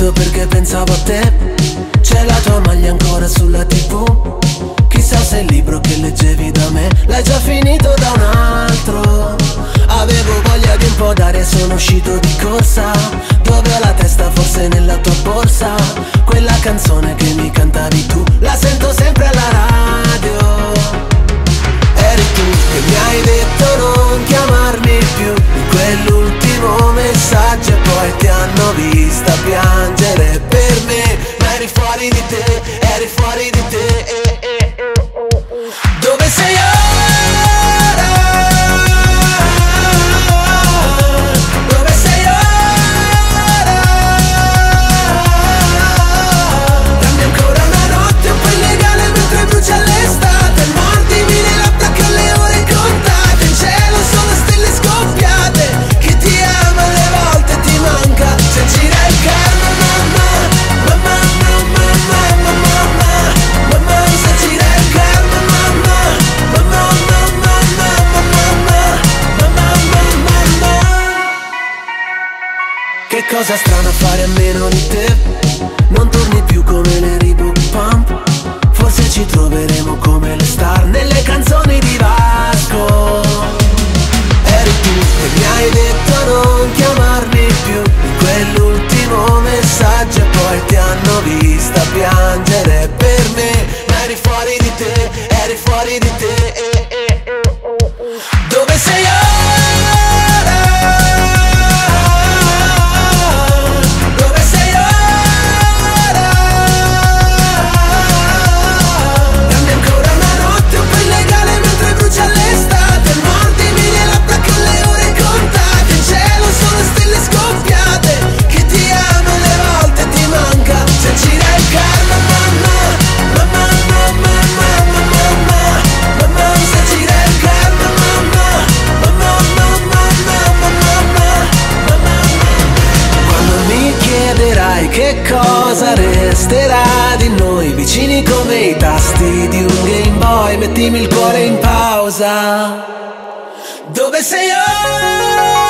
scritto perché pensavo a te. C'è la tua maglia ancora sulla TV. Chissà se il libro che leggevi da me l'hai già finito da un altro. Avevo voglia di un po' d'aria e sono uscito di corsa. Dove ho la testa, forse nella tua borsa. Quella canzone che mi cantavi tu, la sento sempre alla radio. Eri tu che mi hai detto non chiamarmi più, in quell'ultimo messaggio, e poi ti hanno vista piangere per me. Ma eri fuori di te, eri fuori di te. Dove sei ora? Dove sei ora? Dammi ancora una notte un po' illegale mentre brucia l'estate. Mordimi le labbra che ho le ore contate. In cielo sono stelle scoppiate. Chi ti ama alle volte ti manca. Se gira il karma, mamma, mamma, mamma, mamma, mamma, mamma, se gira il karma, mamma, mamma, mamma, mamma, mamma, mamma, mamma. Che cosa strana fare a meno di te. Non torni più come le Reebok Pump. Forse ci troveremo come le star nelle canzoni di Vasco. Eri tu che mi hai detto non chiamarmi più, in quell'ultimo messaggio, e poi ti hanno vista piangere per me. Ma eri fuori di te, eri fuori di te. Dove sei ora? Dove sei ora? Dammi ancora una notte un po' illegale mentre brucia l'estate. Mordimi le labbra che ho le ore contate. In cielo sono stelle scoppiate. Chi ti ama alle volte ti manca. Se gira il karma, mamma, mamma, mamma, mamma, mamma, mamma, se gira il karma, mamma, mamma, mamma, mamma, mamma, mamma. Quando mi chiederai che cosa resterà di noi, vicini come i tasti di un Game Boy, mettimi il cuore in pausa. Dove sei ora?